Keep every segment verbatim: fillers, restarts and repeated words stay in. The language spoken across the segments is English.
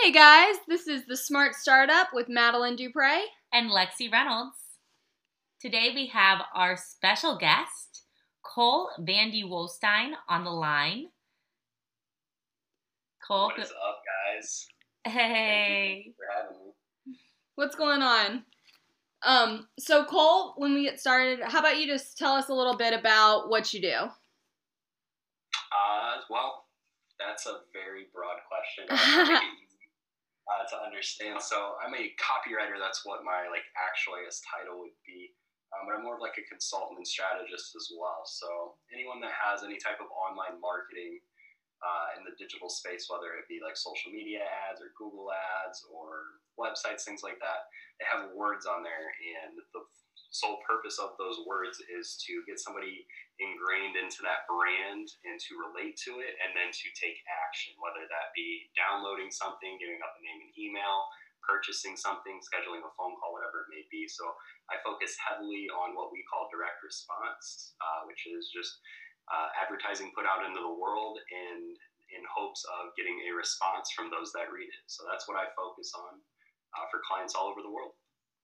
Hey guys, this is The Smart Startup with Madeline Dupre and Lexi Reynolds. Today we have our special guest, Cole Vandy Wolstein, on the line. Cole, what is up, guys? Hey. Thank you for having me. What's going on? Um, so Cole, when we get started, how about you just tell us a little bit about what you do? Uh, well, that's a very broad question. I'll make it easy uh, to understand. So I'm a copywriter. That's what my like actual I guess title would be. Um, but I'm more of like a consultant and strategist as well. So anyone that has any type of online marketing uh, in the digital space, whether it be like social media ads or Google ads or websites, things like that, they have words on there, and the sole purpose of those words is to get somebody ingrained into that brand and to relate to it, and then to take action, whether that be downloading something, giving up a name and email, purchasing something, scheduling a phone call, whatever it may be. So I focus heavily on what we call direct response, uh, which is just uh, advertising put out into the world and in hopes of getting a response from those that read it. So that's what I focus on uh, for clients all over the world.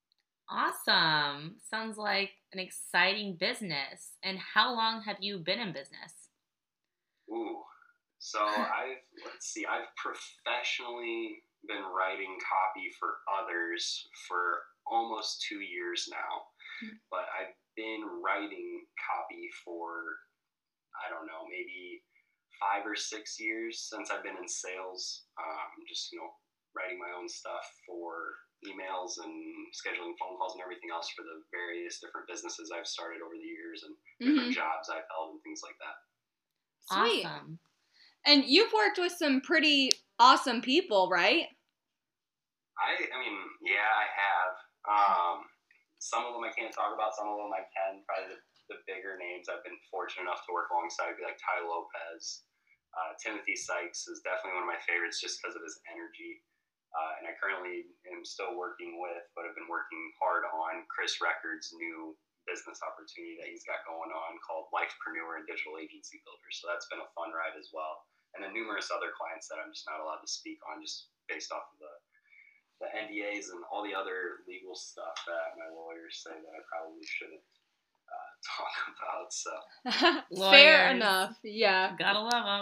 Awesome. Sounds like an exciting business. And how long have you been in business? Ooh, so I've, let's see, I've professionally been writing copy for others for almost two years now. Mm-hmm. But I've been writing copy for, I don't know, maybe five or six years since I've been in sales. Um, just, you know, writing my own stuff for emails and scheduling phone calls and everything else for the various different businesses I've started over the years and different mm-hmm. jobs I've held and things like that. Sweet. Awesome. And you've worked with some pretty awesome people, right? I, I mean, yeah, I have. Um, some of them I can't talk about. Some of them I can. Probably the, the bigger names I've been fortunate enough to work alongside would be like Tai Lopez. Uh, Timothy Sykes is definitely one of my favorites just because of his energy. Uh, and I currently am still working with, but have been working hard on Chris Records' new business opportunity that he's got going on called Lifepreneur and Digital Agency Builder. So that's been a fun ride as well. And then numerous other clients that I'm just not allowed to speak on just based off of the, the N D As and all the other legal stuff that my lawyers say that I probably shouldn't uh, talk about. So fair enough. Yeah. Gotta love them.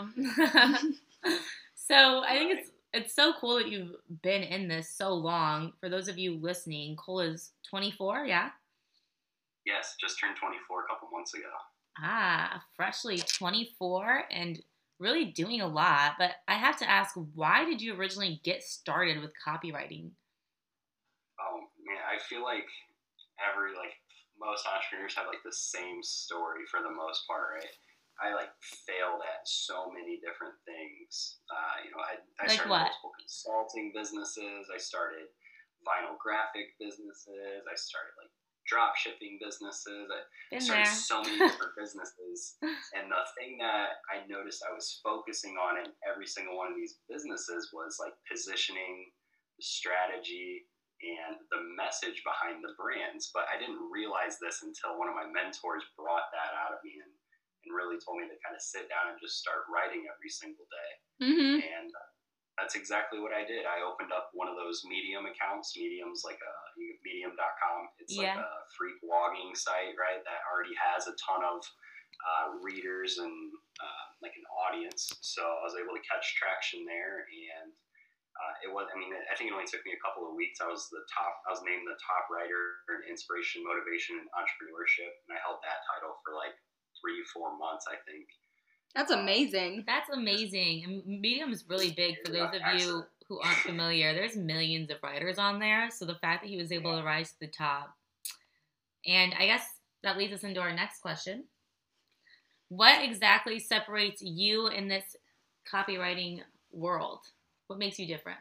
So I think it's It's so cool that you've been in this so long. For those of you listening, Cole is twenty-four, yeah? Yes, just turned twenty-four a couple months ago. Ah, freshly twenty-four and really doing a lot. But I have to ask, why did you originally get started with copywriting? Oh, man, I feel like every, like, most entrepreneurs have, like, the same story for the most part, right? I like failed at so many different things. Uh, you know, I, I like started what? multiple consulting businesses. I started vinyl graphic businesses. I started like drop shipping businesses. I Been started there. so many different businesses. And the thing that I noticed I was focusing on in every single one of these businesses was like positioning, the strategy, and the message behind the brands. But I didn't realize this until one of my mentors brought that out of me and and really told me to kind of sit down and just start writing every single day. Mm-hmm. And uh, that's exactly what I did. I opened up one of those Medium accounts. Medium's like a medium dot com. It's yeah. like a free blogging site, right, that already has a ton of uh, readers and uh, like an audience. So I was able to catch traction there. And uh, it was, I mean, I think it only took me a couple of weeks. I was the top, I was named the top writer in inspiration, motivation, and entrepreneurship. And I held that title for like three, four months, I think. That's amazing. That's amazing. And Medium is really big for those of you who aren't familiar. There's millions of writers on there. So the fact that he was able to rise to the top. And I guess that leads us into our next question. What exactly separates you in this copywriting world? What makes you different?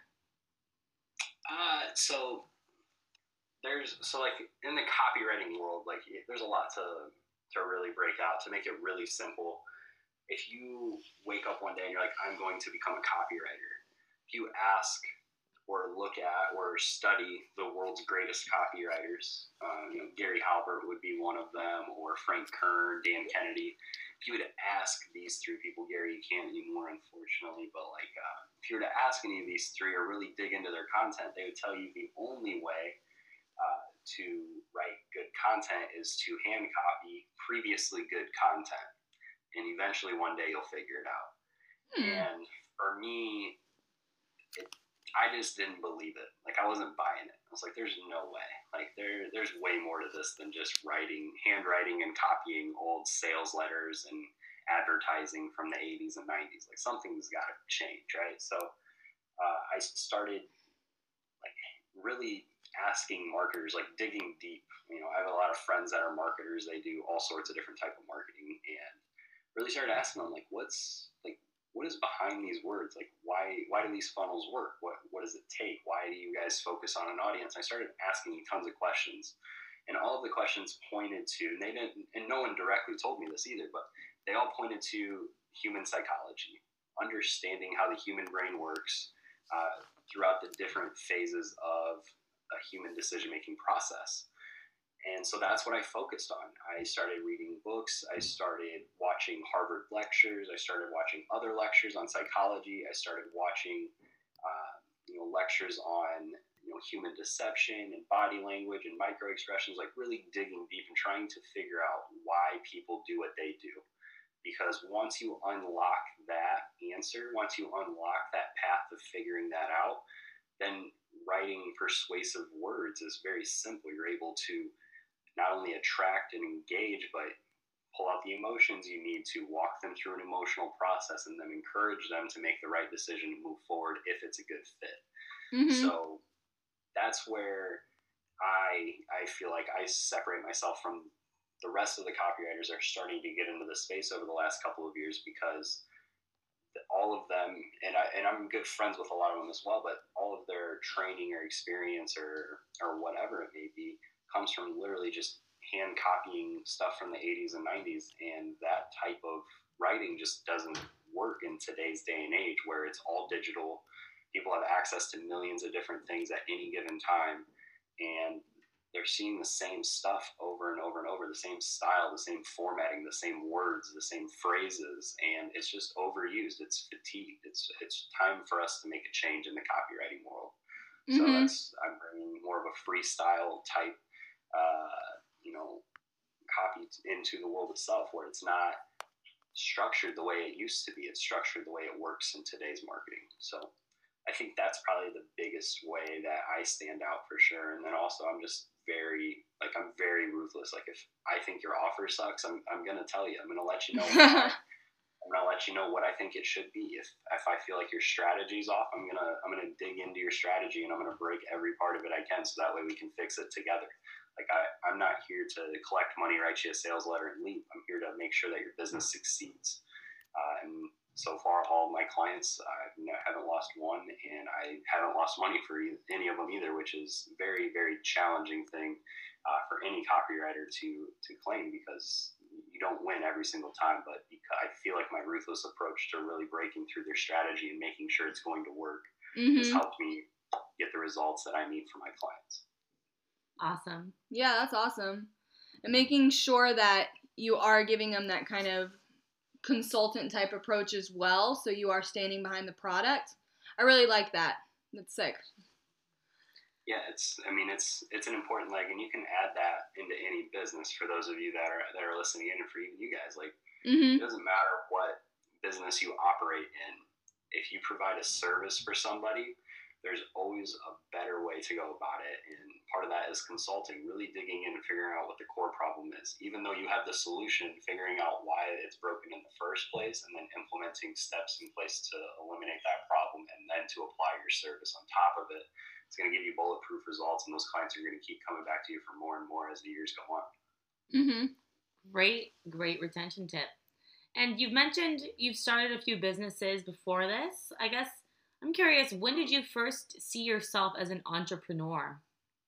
Uh, so there's, so like in the copywriting world, like there's a lot to to really break out. To make it really simple, if you wake up one day and you're like, I'm going to become a copywriter, if you ask or look at or study the world's greatest copywriters, um, you know, Gary Halbert would be one of them, or Frank Kern, Dan Kennedy. If you would ask these three people, Gary, you can't anymore, unfortunately, but like, uh, if if you were to ask any of these three or really dig into their content, they would tell you the only way uh, to write good content is to hand copy previously good content. And eventually one day you'll figure it out. Hmm. And for me, it, I just didn't believe it. Like, I wasn't buying it. I was like, there's no way. Like, there, there's way more to this than just writing, handwriting and copying old sales letters and advertising from the eighties and nineties. Like, something's got to change, right? So uh, I started, like, really asking marketers, like, digging deep. You know, I have a lot of friends that are marketers. They do all sorts of different type of marketing, and really started asking them, like, what's, like, what is behind these words? Like, why why do these funnels work? What what does it take? Why do you guys focus on an audience? I started asking tons of questions, and all of the questions pointed to, and they didn't, and no one directly told me this either, but they all pointed to human psychology, understanding how the human brain works uh, throughout the different phases of a human decision-making process. And so that's what I focused on. I started reading books. I started watching Harvard lectures. I started watching other lectures on psychology. I started watching, uh, you know, lectures on, you know, human deception and body language and micro expressions, like really digging deep and trying to figure out why people do what they do. Because once you unlock that answer, once you unlock that path of figuring that out, then writing persuasive words is very simple. You're able to not only attract and engage, but pull out the emotions you need to walk them through an emotional process and then encourage them to make the right decision to move forward if it's a good fit. Mm-hmm. So that's where I I feel like I separate myself from the rest of the copywriters that are starting to get into the space over the last couple of years, because all of them, and, I, and I'm good friends with a lot of them as well, but all of their training or experience or or whatever it may be comes from literally just hand copying stuff from the eighties and nineties, and that type of writing just doesn't work in today's day and age where it's all digital. People have access to millions of different things at any given time, and they're seeing the same stuff over and over and over, the same style, the same formatting, the same words, the same phrases, and it's just overused. It's fatigued. It's it's time for us to make a change in the copywriting world. Mm-hmm. So that's, I'm bringing more of a freestyle type Uh, you know, copy into the world itself, where it's not structured the way it used to be. It's structured the way it works in today's marketing. So I think that's probably the biggest way that I stand out for sure. And then also I'm just very, like, I'm very ruthless. Like, if I think your offer sucks, I'm, I'm going to tell you. I'm going to let you know why. I'm going to let you know what I think it should be. If if I feel like your strategy's off, I'm going to I'm going to dig into your strategy, and I'm going to break every part of it I can, so that way we can fix it together. Like, I, I'm not here to collect money, write you a sales letter, and leave. I'm here to make sure that your business succeeds. Uh, and so far, all of my clients, I haven't lost one, and I haven't lost money for any of them either, which is a very, very challenging thing uh, for any copywriter to, to claim, because you don't win every single time. But because I feel like my ruthless approach to really breaking through their strategy and making sure it's going to work mm-hmm. has helped me get the results that I need for my clients. Awesome. Yeah, that's awesome. And making sure that you are giving them that kind of consultant type approach as well, so you are standing behind the product. I really like that. That's sick. Yeah, it's, I mean, it's it's an important leg, and you can add that into any business for those of you that are that are listening in, and for even you guys. Like, mm-hmm. It doesn't matter what business you operate in. If you provide a service for somebody, there's always a better way to go about it. And part of that is consulting, really digging in and figuring out what the core problem is. Even though you have the solution, figuring out why it's broken in the first place, and then implementing steps in place to eliminate that problem, and then to apply your service on top of it. It's going to give you bulletproof results, and those clients are going to keep coming back to you for more and more as the years go on. Mm-hmm. Great, great retention tip. And you've mentioned you've started a few businesses before this. I guess I'm curious, when did you first see yourself as an entrepreneur?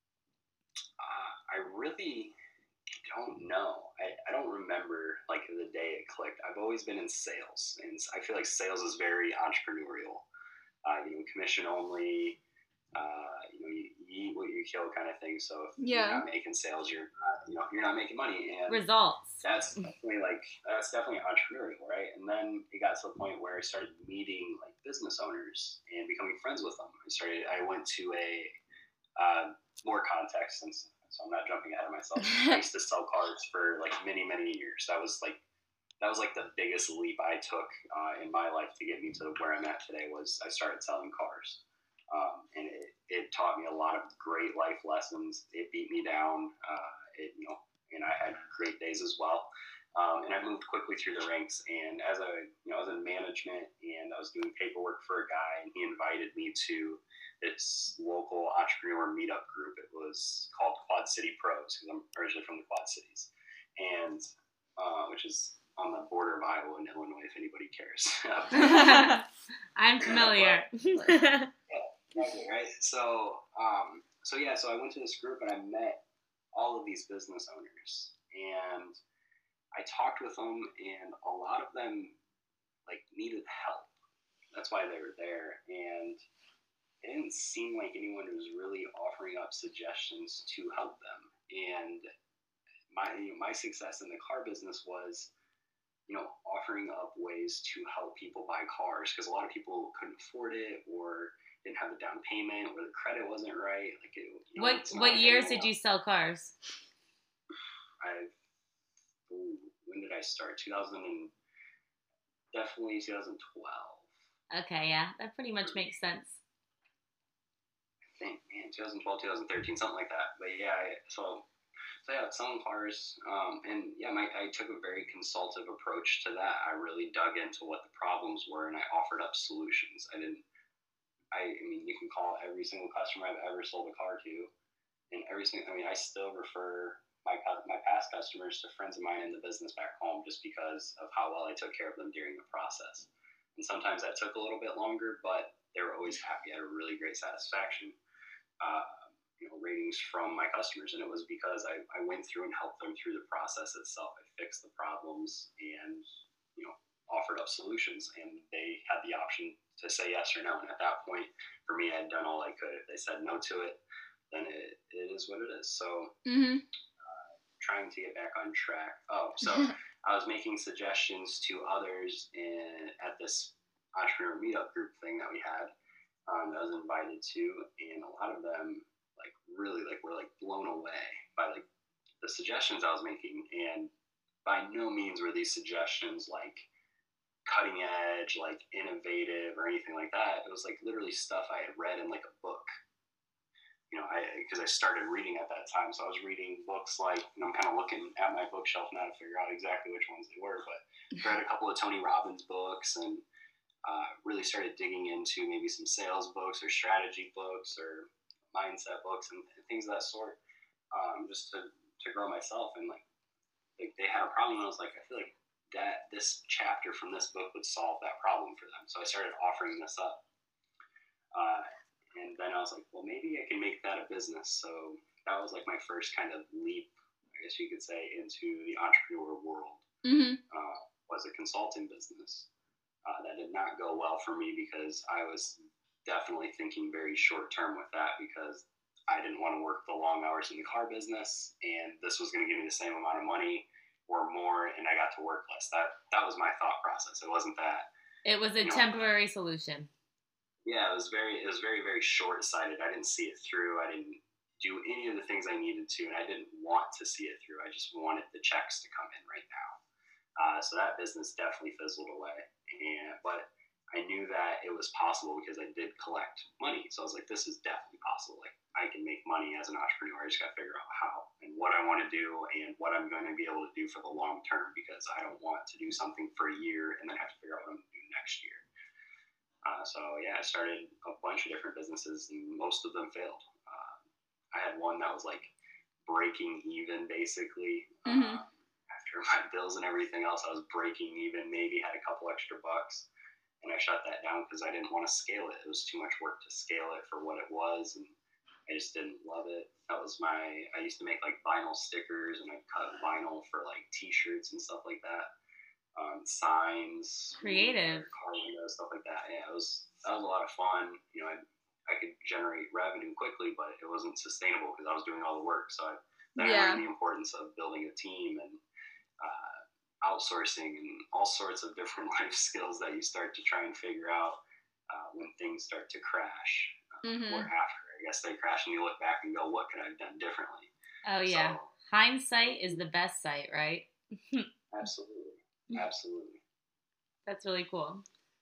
Uh, I really don't know. I, I don't remember, like, the day it clicked. I've always been in sales, and I feel like sales is very entrepreneurial. Uh, you know, commission only, uh, you know, you, you eat what you kill kind of thing. So if Yeah. you're not making sales, you're not, you know, you're not making money. And Results. that's definitely like, that's definitely entrepreneurial, right? And then it got to the point where I started meeting like business owners and becoming friends with them. I started, I went to a, uh, more context, since, so I'm not jumping ahead of myself. I used to sell cars for like many, many years. That was like, that was like the biggest leap I took uh, in my life to get me to where I'm at today. Was I started selling cars. Um, and it, it taught me a lot of great life lessons. It beat me down, uh, it, you know, and I had great days as well. Um, and I moved quickly through the ranks. And as a, you know, I was in management, and I was doing paperwork for a guy, and he invited me to this local entrepreneur meetup group. It was called Quad City Pros, because I'm originally from the Quad Cities, and uh, which is on the border of Iowa and Illinois, if anybody cares. I'm familiar. Yeah. Exactly, right? So, um, so yeah, so I went to this group and I met all of these business owners, and I talked with them, and a lot of them like needed help. That's why they were there, and it didn't seem like anyone was really offering up suggestions to help them. And my you know, my success in the car business was, you know, offering up ways to help people buy cars, because a lot of people couldn't afford it, or didn't have the down payment, or the credit wasn't right. Like, it, you know, What what years did you sell cars? I ooh, when did I start? two thousand and definitely two thousand twelve. Okay, yeah, that pretty much makes sense. I think, man, twenty twelve, twenty thirteen, something like that. But yeah, I, so so yeah, selling cars, um, and yeah, my, I took a very consultative approach to that. I really dug into what the problems were, and I offered up solutions. I didn't. I, I mean, you can call every single customer I've ever sold a car to, and every single, I mean, I still refer my my past customers to friends of mine in the business back home, just because of how well I took care of them during the process. And sometimes that took a little bit longer, but they were always happy. I had a really great satisfaction, uh, you know, ratings from my customers, and it was because I, I went through and helped them through the process itself. I fixed the problems, and, you know, offered up solutions, and they had the option to say yes or no. And at that point, for me, I had done all I could. If they said no to it, then it, it is what it is. So, mm-hmm. uh, trying to get back on track. Oh, so I was making suggestions to others in, at this entrepreneur meetup group thing that we had, um, that I was invited to, and a lot of them like really like were like blown away by like the suggestions I was making. And by no means were these suggestions like cutting edge, like innovative or anything like that. It was like literally stuff I had read in like a book. You know, I because I started reading at that time, so I was reading books like, you know, I'm kind of looking at my bookshelf now to figure out exactly which ones they were, but I read a couple of Tony Robbins books, and uh, really started digging into maybe some sales books or strategy books or mindset books and, and things of that sort, um, just to, to grow myself. And like, like they had a problem, and I was like, I feel like that this chapter from this book would solve that problem for them. So I started offering this up. Uh, and then I was like, well, maybe I can make that a business. So that was like my first kind of leap, I guess you could say, into the entrepreneur world. Mm-hmm. Uh, was a consulting business. Uh, that did not go well for me, because I was definitely thinking very short term with that, because I didn't want to work the long hours in the car business, and this was going to give me the same amount of money or more, and I got to work less. That that was my thought process. It wasn't that. It was a you know, temporary solution. Yeah, it was very, it was very, very short-sighted. I didn't see it through. I didn't do any of the things I needed to, and I didn't want to see it through. I just wanted the checks to come in right now. Uh, so that business definitely fizzled away. And but I knew that it was possible, because I did collect money. So I was like, this is definitely possible. Like, I can make money as an entrepreneur. I just got to figure out how and what I want to do and what I'm going to be able to do for the long term, because I don't want to do something for a year and then have to figure out what I'm going to do next year. Uh, so yeah, I started a bunch of different businesses, and most of them failed. Uh, I had one that was like breaking even, basically. Mm-hmm. Uh, after my bills and everything else, I was breaking even, maybe had a couple extra bucks. And I shut that down because I didn't want to scale it. It was too much work to scale it for what it was, and I just didn't love it. That was my, I used to make like vinyl stickers, and I cut vinyl for like t-shirts and stuff like that. Um, signs, creative, car windows, stuff like that. Yeah, it was, that was a lot of fun. You know, I, I could generate revenue quickly, but it wasn't sustainable because I was doing all the work. So I, then Yeah. I learned the importance of building a team and uh, outsourcing and all sorts of different life skills that you start to try and figure out uh, when things start to crash uh, Mm-hmm. or after. I guess they crash and you look back and go, what could I have done differently? Oh, yeah. So, hindsight is the best sight, right? absolutely. Absolutely. That's really cool.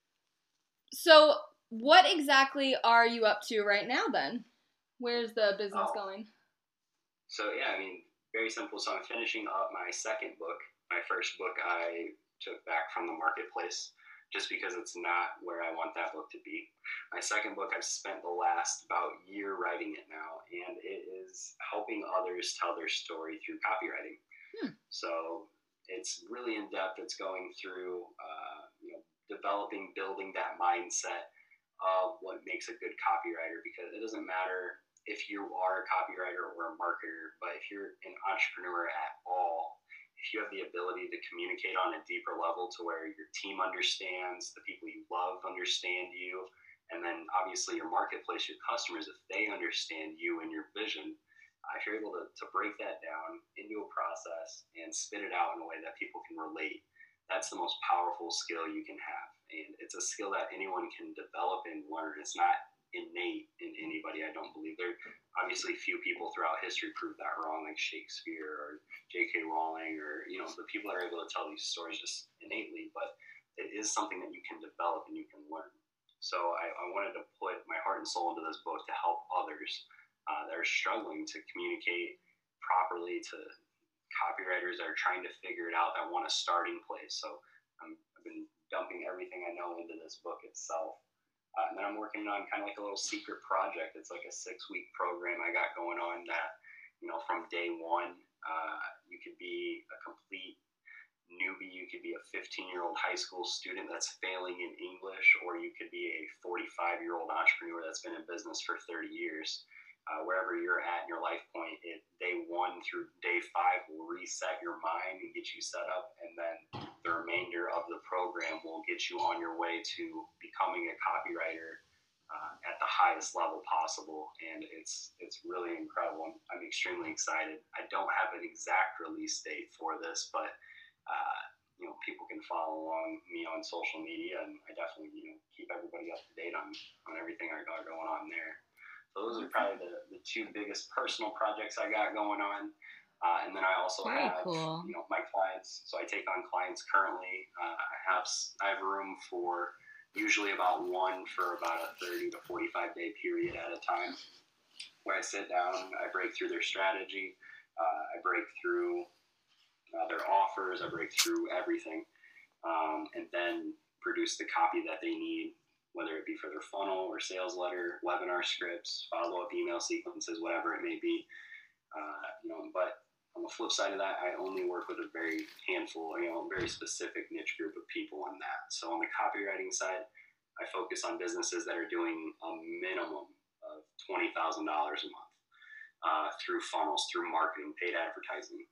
So, what exactly are you up to right now then? Where's the business Oh. going? So, yeah, I mean, very simple. So, I'm finishing up my second book. My first book I took back from the marketplace just because it's not where I want that book to be. My second book, I've spent the last about year writing it now, and it is helping others tell their story through copywriting. Hmm. So, it's really in depth. It's going through, uh, you know, developing, building that mindset of what makes a good copywriter, because it doesn't matter if you are a copywriter or a marketer, but if you're an entrepreneur at all, if you have the ability to communicate on a deeper level to where your team understands, the people you love understand you, and then obviously your marketplace, your customers, if they understand you and your vision, uh, if you're able to, to break that down into a process and spit it out in a way that people can relate, that's the most powerful skill you can have. And it's a skill that anyone can develop and learn. It's not innate in anybody, I don't believe. There obviously few people throughout history prove that wrong, like Shakespeare or J K Rowling, or, you know, the people that are able to tell these stories just innately, but it is something that you can develop and you can learn. So I, I wanted to put my heart and soul into this book to help others uh, that are struggling to communicate properly, to copywriters that are trying to figure it out, that want a starting place. So um, I've been dumping everything I know into this book itself. Uh, and then I'm working on kind of like a little secret project. It's like a six-week program I got going on that, you know, from day one, uh, you could be a complete newbie. You could be a fifteen-year-old high school student that's failing in English, or you could be a forty-five-year-old entrepreneur that's been in business for thirty years. Uh, wherever you're at in your life point, it, day one through day five will reset your mind and get you set up, and then the remainder of the program will get you on your way to becoming a copywriter uh, at the highest level possible. And it's it's really incredible. I'm, I'm extremely excited. I don't have an exact release date for this, but uh, you know, people can follow along me on social media, and I definitely, you know, keep everybody up to date on on everything I got going on there. So those are probably the, the two biggest personal projects I got going on. Uh, and then I also Very have, cool. you know, my clients. So I take on clients currently. Uh, I have I have room for usually about one for about a thirty to forty-five day period at a time, where I sit down, I break through their strategy, uh, I break through uh, their offers, I break through everything, um, and then produce the copy that they need, whether it be for their funnel or sales letter, webinar scripts, follow-up email sequences, whatever it may be. Uh, you know, but on the flip side of that, I only work with a very handful, you know, very specific niche group of people on that. So on the copywriting side, I focus on businesses that are doing a minimum of twenty thousand dollars a month uh, through funnels, through marketing, paid advertising.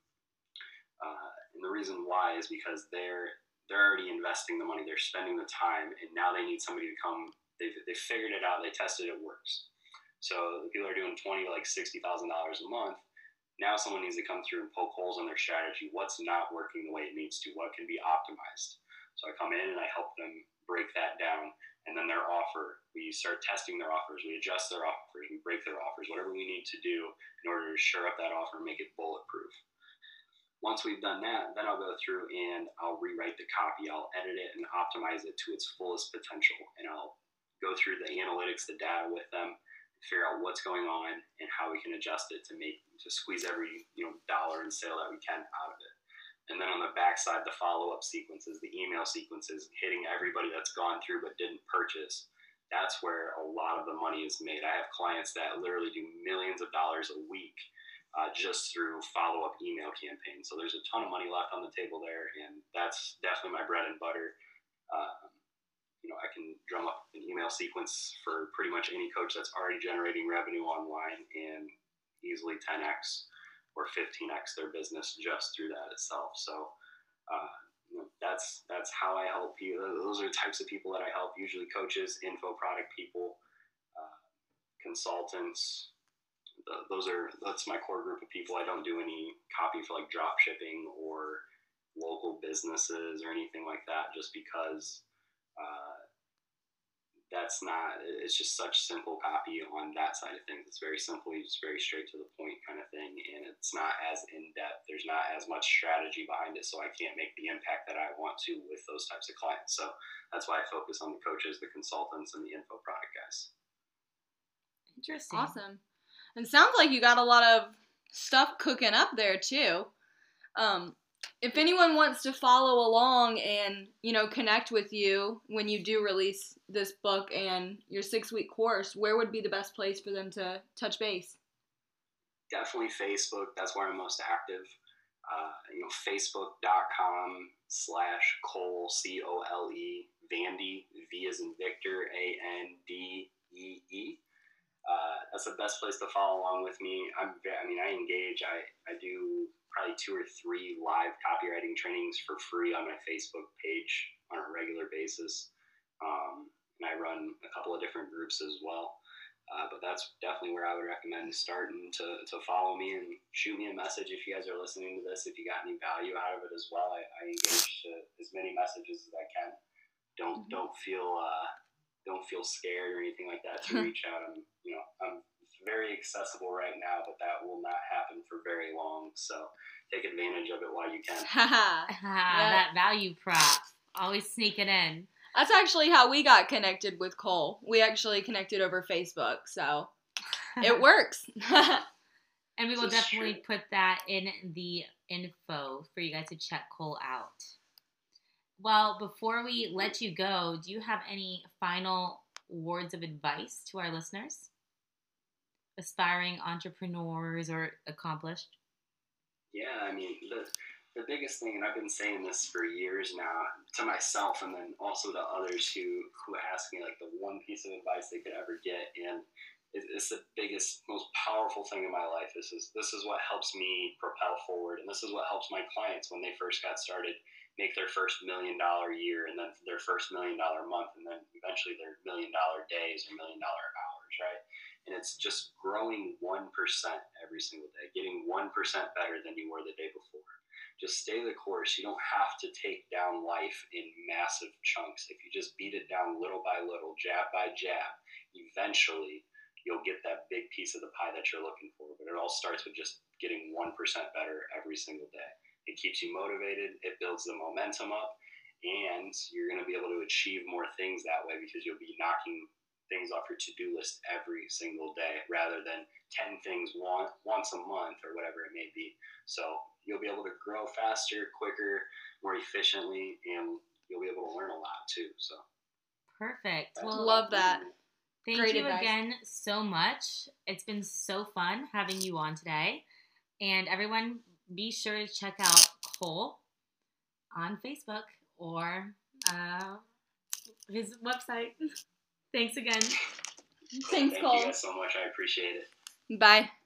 Uh, and the reason why is because they're they're already investing the money, they're spending the time, and now they need somebody to come. They've, they've figured it out, they tested it, works. So the people are doing twenty to like sixty thousand dollars a month. Now someone needs to come through and poke holes in their strategy. What's not working the way it needs to? What can be optimized? So I come in and I help them break that down. And then their offer, we start testing their offers, we adjust their offers, we break their offers, whatever we need to do in order to shore up that offer and make it bulletproof. Once we've done that, then I'll go through and I'll rewrite the copy. I'll edit it and optimize it to its fullest potential. And I'll go through the analytics, the data with them, figure out what's going on and how we can adjust it to make, to squeeze every, you know, dollar in sale that we can out of it. And then on the backside, the follow-up sequences, the email sequences, hitting everybody that's gone through but didn't purchase. That's where a lot of the money is made. I have clients that literally do millions of dollars a week Uh, just through follow-up email campaigns. So there's a ton of money left on the table there, and that's definitely my bread and butter. Um, you know, I can drum up an email sequence for pretty much any coach that's already generating revenue online and easily ten x or fifteen x their business just through that itself. So uh, you know, that's that's how I help people. Those are the types of people that I help, usually coaches, info product people, uh, consultants. The, those are that's my core group of people. I don't do any copy for like drop shipping or local businesses or anything like that, just because uh, that's not. It's just such simple copy on that side of things. It's very simple, just very straight to the point kind of thing, and it's not as in depth. There's not as much strategy behind it, so I can't make the impact that I want to with those types of clients. So that's why I focus on the coaches, the consultants, and the info product guys. Interesting. Awesome. And sounds like you got a lot of stuff cooking up there too. Um, if anyone wants to follow along and, you know, connect with you when you do release this book and your six-week course, where would be the best place for them to touch base? Definitely Facebook. That's where I'm most active. Uh, you know, facebook.com slash Cole, C O L E, Vandy, V as in Victor, A N D E E. Uh, that's the best place to follow along with me. I'm, I mean, I engage. I, I do probably two or three live copywriting trainings for free on my Facebook page on a regular basis. Um, and I run a couple of different groups as well. Uh, but that's definitely where I would recommend starting to, to follow me and shoot me a message if you guys are listening to this. If you got any value out of it as well, I, I engage to as many messages as I can. Don't, mm-hmm. don't feel, uh, don't feel scared or anything like that to reach out. I'm, you know, I'm very accessible right now, but that will not happen for very long. So take advantage of it while you can. yeah. That value prop, always sneak it in. That's actually how we got connected with Cole. We actually connected over Facebook, so it works. And we will definitely put that in the info for you guys to check Cole out. Well, before we let you go, do you have any final words of advice to our listeners? Aspiring entrepreneurs or accomplished? Yeah, I mean, the, the biggest thing, and I've been saying this for years now, to myself and then also to others who, who ask me, like, the one piece of advice they could ever get, and it, it's the biggest, most powerful thing in my life. This is, this is what helps me propel forward, and this is what helps my clients when they first got started make their first million dollar year, and then their first million dollar month, and then eventually their million dollar days or million dollar hours, right? And it's just growing one percent every single day, getting one percent better than you were the day before. Just stay the course. You don't have to take down life in massive chunks. If you just beat it down little by little, jab by jab, eventually you'll get that big piece of the pie that you're looking for. But it all starts with just getting one percent better every single day. It keeps you motivated, it builds the momentum up, and you're going to be able to achieve more things that way because you'll be knocking things off your to-do list every single day rather than ten things one, once a month or whatever it may be. So you'll be able to grow faster, quicker, more efficiently, and you'll be able to learn a lot too. So perfect. Well, love that. Thank Great you advice. Again so much. It's been so fun having you on today. And everyone, be sure to check out Cole on Facebook or uh, his website. Thanks again. Thanks, Thank Cole. you guys so much. I appreciate it. Bye.